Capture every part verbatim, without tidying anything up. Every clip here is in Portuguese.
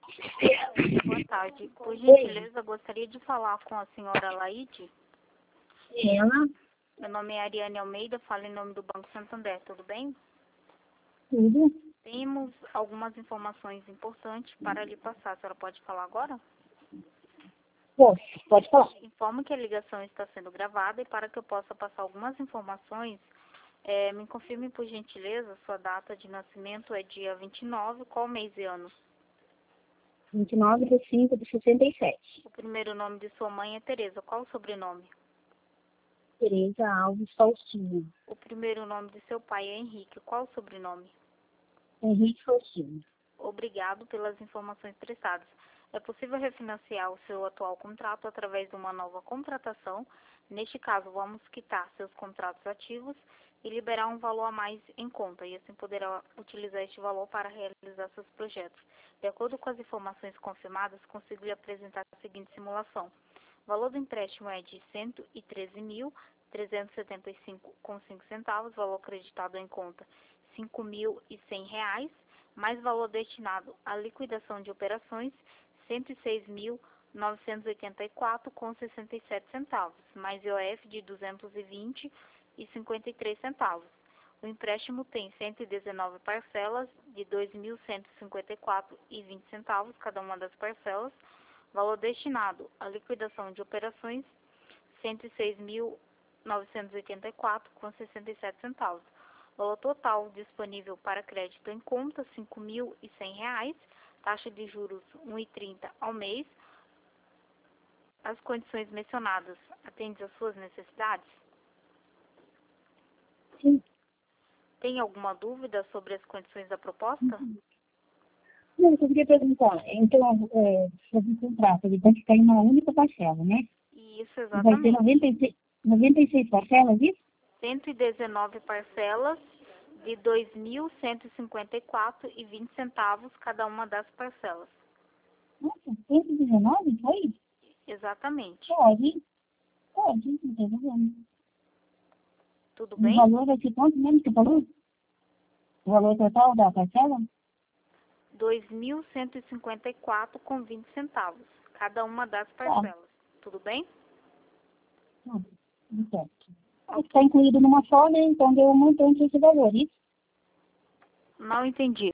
Boa tarde. Por gentileza, gostaria de falar com a senhora Laide. Ela? Meu nome é Ariane Almeida, falo em nome do Banco Santander, tudo bem? Tudo? Temos algumas informações importantes para lhe passar. A senhora pode falar agora? Posso, pode falar. Informo que a ligação está sendo gravada e para que eu possa passar algumas informações, é, me confirme por gentileza, sua data de nascimento é dia vinte e nove, qual mês e ano? vinte e nove de cinco de sessenta e sete. O primeiro nome de sua mãe é Tereza, qual o sobrenome? Tereza Alves Faustino. O primeiro nome de seu pai é Henrique, qual o sobrenome? Henrique Faustino. Obrigado pelas informações prestadas. É possível refinanciar o seu atual contrato através de uma nova contratação. Neste caso, vamos quitar seus contratos ativos e liberar um valor a mais em conta, e assim poderá utilizar este valor para realizar seus projetos. De acordo com as informações confirmadas, consigo lhe apresentar a seguinte simulação. O valor do empréstimo é de cento e treze mil, trezentos e setenta e cinco reais com cinco centavos, valor acreditado em conta cinco mil e cem reais, mais valor destinado à liquidação de operações cento e seis mil, novecentos e oitenta e quatro reais com sessenta e sete centavos, mais I O F de duzentos e vinte reais e cinquenta e três centavos. O empréstimo tem cento e dezenove parcelas de dois mil cento e cinquenta e quatro reais e vinte centavos cada uma das parcelas, valor destinado à liquidação de operações cento e seis mil, novecentos e oitenta e quatro reais com sessenta e sete centavos. Valor total disponível para crédito em conta cinco mil e cem reais, taxa de juros um vírgula trinta ao mês. As condições mencionadas atendem às suas necessidades? Sim. Tem alguma dúvida sobre as condições da proposta? Não, eu queria perguntar. Então, é, sobre o contrato, ele vai ficar em uma única parcela, né? Isso, Vai ter exatamente. noventa e seis, noventa e seis parcelas, isso? cento e dezenove parcelas de dois mil cento e cinquenta e quatro reais e vinte centavos cada uma das parcelas. Nossa, cento e dezenove, foi? Exatamente. Pode. Pode, não tem problema. Tudo O bem? valor vai ser quanto mesmo que você falou? O valor total da parcela? dois mil cento e cinquenta e quatro reais com vinte centavos cada uma das parcelas. Tudo bem? Não, não certo. Ok. Está incluído numa só, né? Então deu um montante esse valor, isso? Não entendi.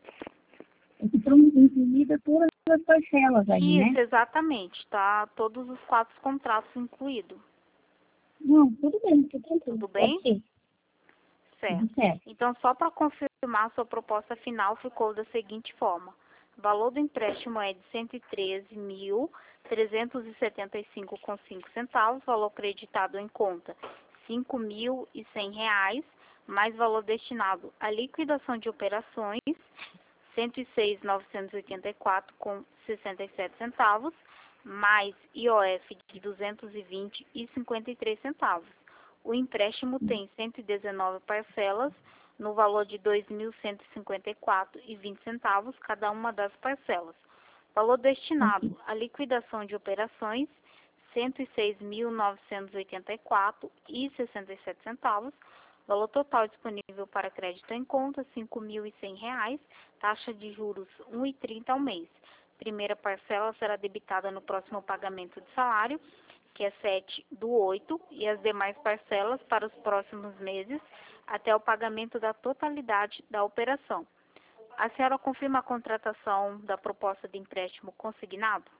Esse foram incluídas todas as parcelas aí, Isso, né? exatamente. Tá todos os quatro contratos incluídos. Não, tudo bem, tudo tranquilo. Tudo bem? Pode ser. Certo. Tudo certo. Então, só para confirmar, sua proposta final ficou da seguinte forma. O valor do empréstimo é de cento e treze mil, trezentos e setenta e cinco reais com cinco centavos, valor creditado em conta cinco mil e cem reais, mais valor destinado à liquidação de operações cento e seis mil, novecentos e oitenta e quatro reais com sessenta e sete centavos, mais I O F de duzentos e vinte reais e cinquenta e três centavos. O empréstimo tem cento e dezenove parcelas no valor de dois mil cento e cinquenta e quatro reais e vinte centavos cada uma das parcelas. Valor destinado à liquidação de operações cento e seis mil, novecentos e oitenta e quatro reais e sessenta e sete centavos. Valor total disponível para crédito em conta cinco mil e cem reais, taxa de juros um vírgula trinta ao mês. Primeira parcela será debitada no próximo pagamento de salário, que é sete do oito, e as demais parcelas para os próximos meses, até o pagamento da totalidade da operação. A senhora confirma a contratação da proposta de empréstimo consignado?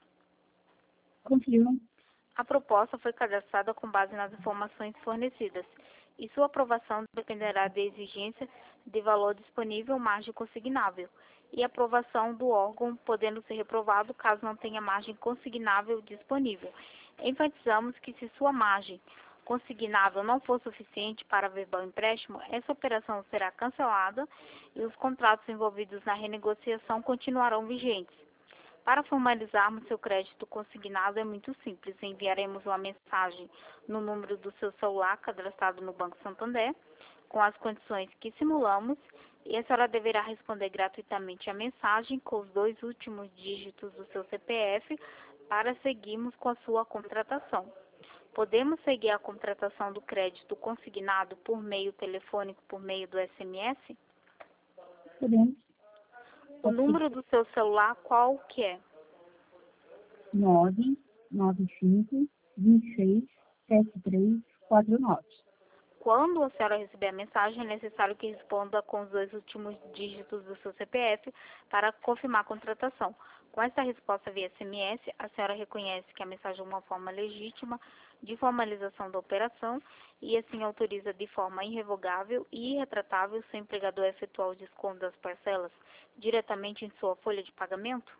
Confirmo. A proposta foi cadastrada com base nas informações fornecidas, e sua aprovação dependerá da exigência de valor disponível margem consignável, e aprovação do órgão podendo ser reprovado caso não tenha margem consignável disponível. Enfatizamos que se sua margem consignável não for suficiente para averbar o empréstimo, essa operação será cancelada e os contratos envolvidos na renegociação continuarão vigentes. Para formalizarmos seu crédito consignado é muito simples. Enviaremos uma mensagem no número do seu celular cadastrado no Banco Santander, com as condições que simulamos, e a senhora deverá responder gratuitamente a mensagem com os dois últimos dígitos do seu C P F para seguirmos com a sua contratação. Podemos seguir a contratação do crédito consignado por meio telefônico, por meio do S M S? Podemos. O número do seu celular, qual que é? nove nove cinco, dois seis, sete três quatro nove. Quando a senhora receber a mensagem, é necessário que responda com os dois últimos dígitos do seu C P F para confirmar a contratação. Com essa resposta via S M S, a senhora reconhece que a mensagem é uma forma legítima de formalização da operação e assim autoriza de forma irrevogável e irretratável seu empregador a efetuar o desconto das parcelas diretamente em sua folha de pagamento?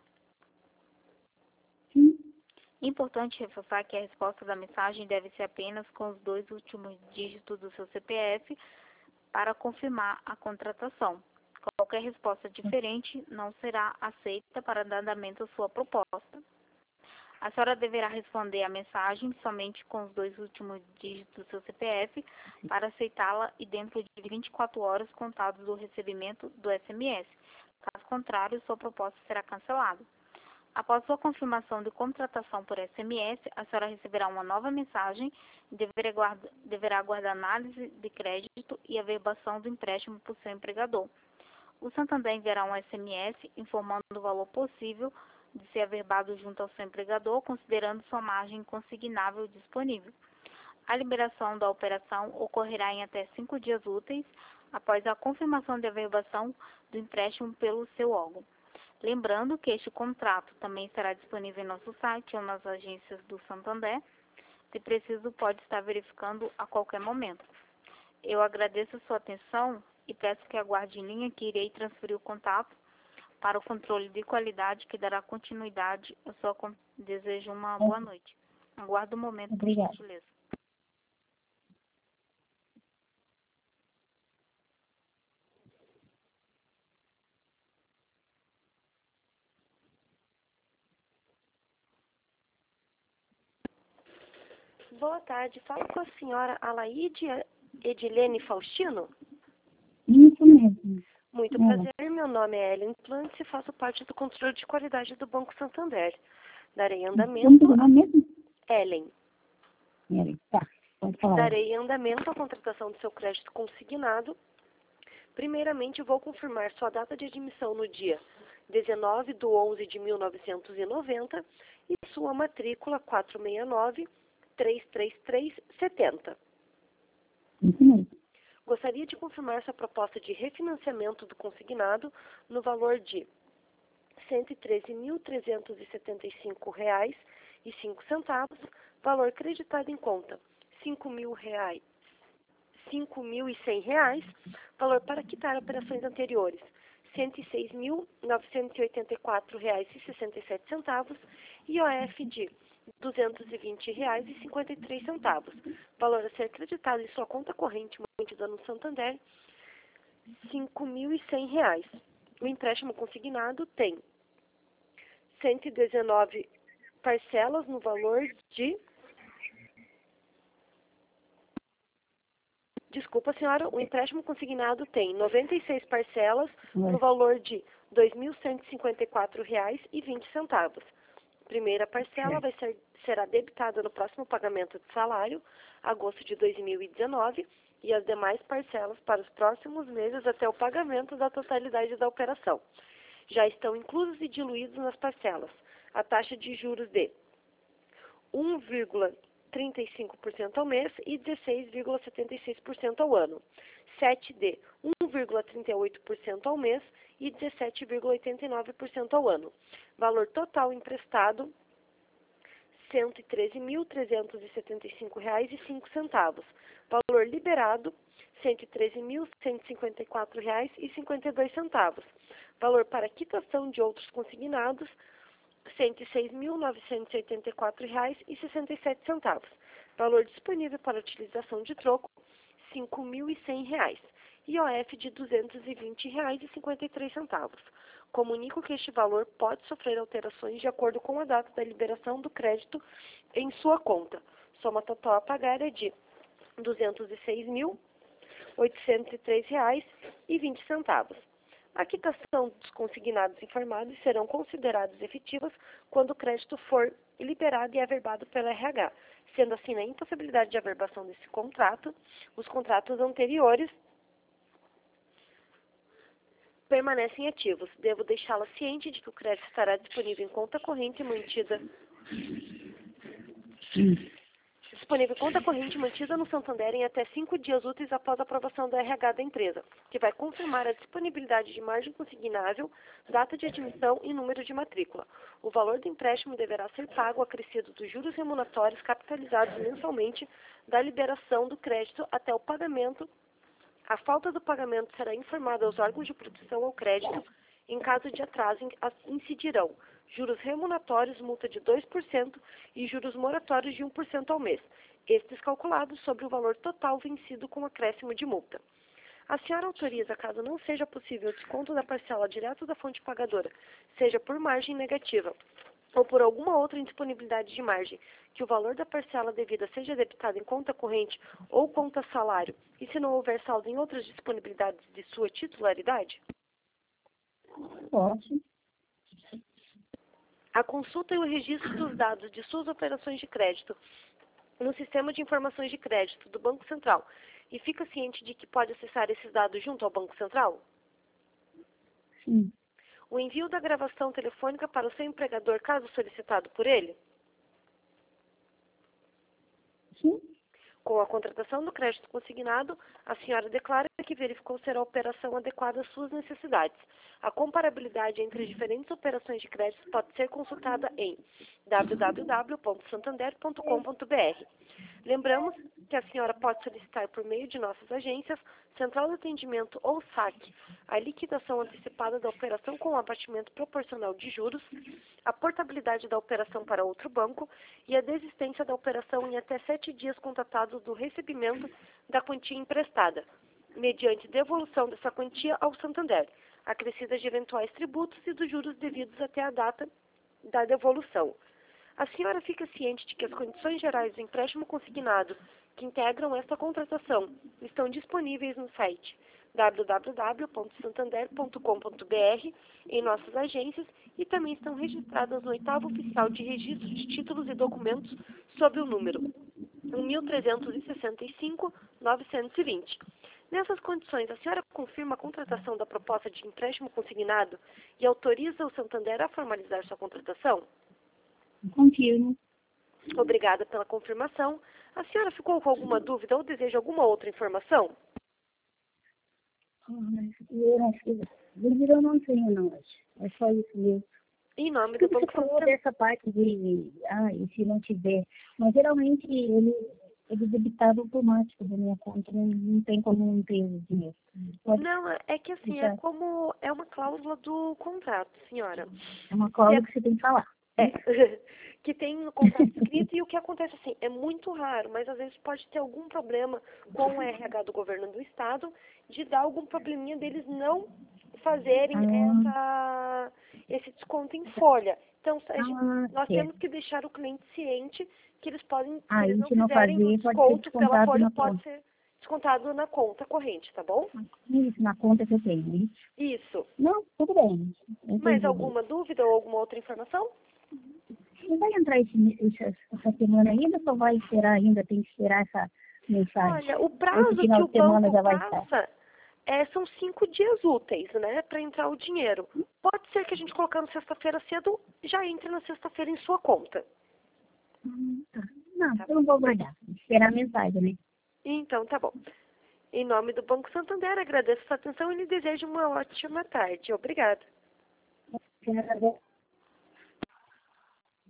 Sim. Importante reforçar que a resposta da mensagem deve ser apenas com os dois últimos dígitos do seu C P F para confirmar a contratação. Qualquer resposta diferente não será aceita para dar andamento à sua proposta. A senhora deverá responder a mensagem somente com os dois últimos dígitos do seu C P F para aceitá-la e dentro de vinte e quatro horas contados do recebimento do S M S. Caso contrário, sua proposta será cancelada. Após sua confirmação de contratação por S M S, a senhora receberá uma nova mensagem e deverá aguardar, deverá aguardar análise de crédito e averbação do empréstimo por seu empregador. O Santander enviará um S M S informando o valor possível de ser averbado junto ao seu empregador, considerando sua margem consignável disponível. A liberação da operação ocorrerá em até cinco dias úteis após a confirmação de averbação do empréstimo pelo seu órgão. Lembrando que este contrato também estará disponível em nosso site ou nas agências do Santander. Se preciso, pode estar verificando a qualquer momento. Eu agradeço a sua atenção e peço que aguarde em linha que irei transferir o contato para o controle de qualidade que dará continuidade. Eu só desejo uma boa noite. Aguardo o momento, por gentileza. Boa tarde, falo com a senhora Alaide Edilene Faustino. Isso mesmo. Muito É. prazer, meu nome é Ellen Plantz e faço parte do controle de qualidade do Banco Santander. Darei andamento... Como é mesmo? Ellen. Ellen, tá. Pode falar. Darei andamento à contratação do seu crédito consignado. Primeiramente, vou confirmar sua data de admissão no dia dezenove de onze de mil novecentos e noventa e sua matrícula quatro seis nove, três três três, sete zero. Isso mesmo. Gostaria de confirmar sua proposta de refinanciamento do consignado no valor de cento e treze mil, trezentos e setenta e cinco reais e cinco centavos, valor creditado em conta cinco mil reais, cinco mil e cem reais, valor para quitar operações anteriores cento e seis mil, novecentos e oitenta e quatro reais e sessenta e sete centavos e O F de duzentos e vinte reais e cinquenta e três centavos, valor a ser acreditado em sua conta corrente mantida no Santander, cinco mil e cem reais. O empréstimo consignado tem cento e dezenove parcelas no valor de... Desculpa, senhora, o empréstimo consignado tem noventa e seis parcelas no valor de dois mil cento e cinquenta e quatro reais e vinte centavos. Primeira parcela vai ser, será debitada no próximo pagamento de salário, agosto de dois mil e dezenove, e as demais parcelas para os próximos meses até o pagamento da totalidade da operação. Já estão inclusos e diluídos nas parcelas a taxa de juros de um vírgula trinta e cinco por cento ao mês e dezesseis vírgula setenta e seis por cento ao ano, sete de um vírgula trinta e oito por cento ao mês e dezessete vírgula oitenta e nove por cento ao ano. Valor total emprestado, cento e treze mil, trezentos e setenta e cinco reais e cinco centavos. Valor liberado, cento e treze mil, cento e cinquenta e quatro reais e cinquenta e dois centavos. Valor para quitação de outros consignados, cento e seis mil, novecentos e oitenta e quatro reais e sessenta e sete centavos. Valor disponível para utilização de troco, cinco mil e cem reais. I O F de duzentos e vinte reais e cinquenta e três centavos. Comunico que este valor pode sofrer alterações de acordo com a data da liberação do crédito em sua conta. Soma total a pagar é de duzentos e seis mil, oitocentos e três reais e vinte centavos. A quitação dos consignados informados serão consideradas efetivas quando o crédito for liberado e averbado pela R H. Sendo assim, na impossibilidade de averbação desse contrato, os contratos anteriores permanecem ativos. Devo deixá-la ciente de que o crédito estará disponível em conta corrente mantida... Hum. Disponível em conta corrente mantida no Santander em até cinco dias úteis após a aprovação do R H da empresa, que vai confirmar a disponibilidade de margem consignável, data de admissão e número de matrícula. O valor do empréstimo deverá ser pago acrescido dos juros remuneratórios capitalizados mensalmente da liberação do crédito até o pagamento. A falta do pagamento será informada aos órgãos de proteção ao crédito. Em caso de atraso, incidirão juros remuneratórios, multa de dois por cento e juros moratórios de um por cento ao mês, estes calculados sobre o valor total vencido com acréscimo de multa. A senhora autoriza, caso não seja possível o desconto da parcela direto da fonte pagadora, seja por margem negativa ou por alguma outra indisponibilidade de margem, que o valor da parcela devida seja debitado em conta corrente ou conta salário, e se não houver saldo em outras disponibilidades de sua titularidade? Posso. A consulta e o registro dos dados de suas operações de crédito no Sistema de Informações de Crédito do Banco Central, e fica ciente de que pode acessar esses dados junto ao Banco Central? Sim. O envio da gravação telefônica para o seu empregador, caso solicitado por ele? Sim. Com a contratação do crédito consignado, a senhora declara que verificou ser a operação adequada às suas necessidades. A comparabilidade entre as diferentes operações de crédito pode ser consultada em w w w ponto santander ponto com ponto b r. Lembramos que a senhora pode solicitar por meio de nossas agências, Central de Atendimento ou saque, a liquidação antecipada da operação com abatimento proporcional de juros, a portabilidade da operação para outro banco e a desistência da operação em até sete dias contatados do recebimento da quantia emprestada, mediante devolução dessa quantia ao Santander, acrescidas de eventuais tributos e dos juros devidos até a data da devolução. A senhora fica ciente de que as condições gerais do empréstimo consignado que integram esta contratação estão disponíveis no site w w w ponto santander ponto com ponto b r, em nossas agências, e também estão registradas no oitavo oficial de registro de títulos e documentos sob o número um mil trezentos e sessenta e cinco, novecentos e vinte. Nessas condições, a senhora confirma a contratação da proposta de empréstimo consignado e autoriza o Santander a formalizar sua contratação? Confirmo. Obrigada pela confirmação. A senhora ficou com alguma dúvida ou deseja alguma outra informação? Eu acho que dúvida eu não tenho, não. É só isso mesmo. Em nome Porque do você Banco falou Santander. dessa parte de, ah, e se não tiver. Mas geralmente ele, ele é debitado automático da minha conta, não, não tem como não ter o dinheiro. Pode Não, é que assim, é deixar. como, é uma cláusula do contrato, senhora. É uma cláusula que você tem que falar. É, que tem no contrato escrito, e o que acontece assim, é muito raro, mas às vezes pode ter algum problema com o R H do governo do estado, de dar algum probleminha deles não fazerem Ah. essa, esse desconto em folha. Então, a gente- Ah, nós certo. temos que deixar o cliente ciente que eles podem, se Ah, eles e não se não fizerem o fazer, pode ser desconto pela descontado folha, na pode conta. ser descontado na conta corrente, tá bom? Isso, na conta que eu tenho. Isso. Isso. Não, tudo bem. Mais Entendi. alguma dúvida ou alguma outra informação? Não vai entrar esse, esse, essa semana ainda ou só vai esperar ainda? Tem que esperar essa mensagem? Olha, o prazo Esse final que o de semana banco já vai estar. passa é, são cinco dias úteis, né, para entrar o dinheiro. Pode ser que a gente colocando sexta-feira cedo, já entre na sexta-feira em sua conta. Hum, tá. Não, Tá. eu não vou guardar. Esperar a mensagem, né? Então, tá bom. Em nome do Banco Santander, agradeço a sua atenção e lhe desejo uma ótima tarde. Obrigada. Quero agradecer.